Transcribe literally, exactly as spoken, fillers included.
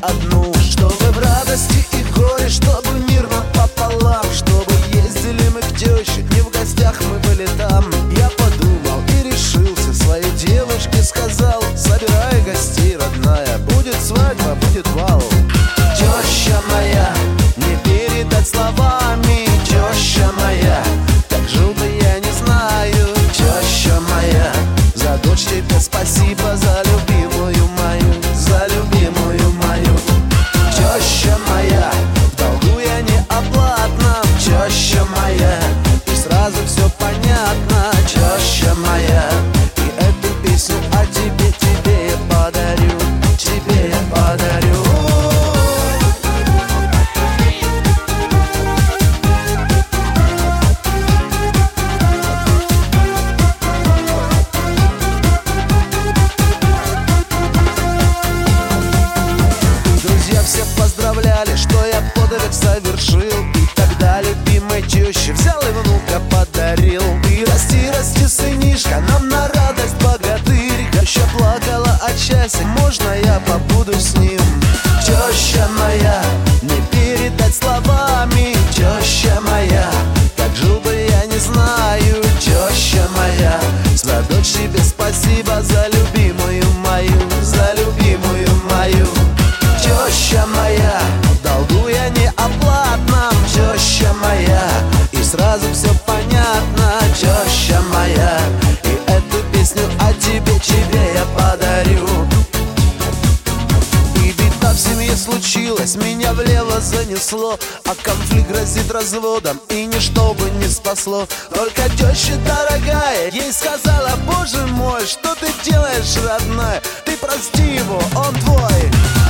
одну. Чтобы в радости и горе, чтобы мирно пополам, чтобы ездили мы к тёще, не в гостях мы были там. Я подумал и решился, своей девушке сказал: собирай гостей, родная, будет свадьба, будет бал. Теща моя, не передать словами, теща моя, как жил бы я не знаю. Теща моя, за дочь тебе спасибо, за любимую мою, за любимую мою. Теща моя, в долгу я не оплатна. Теща моя, и сразу все понятно. Теща моя, и эту песню о тебе, тебе я подарю, тебе я подарю. Все поздравляли, что я подвиг совершил. И тогда любимой тёще взял и внука подарил. И расти, расти, сынишка, нам на радость богатырь. Теща плакала от счастья, можно я побуду с ним? Теща моя, не передать словами. Теща моя, как жил бы я не знаю. Теща моя, за дочь тебе спасибо, за любимую мою, за любимую мою. Теща моя, в долгу я не оплатна. Теща моя, и сразу все понятно. Теща моя, и эту песню о тебе, тебе я подарю. И беда в семье случилась, меня влево занесло, а конфликт грозит разводом, и ничто бы не спасло. Только теща дорогая ей сказала: боже мой, что ты делаешь, родная? Ты прости его, он твой.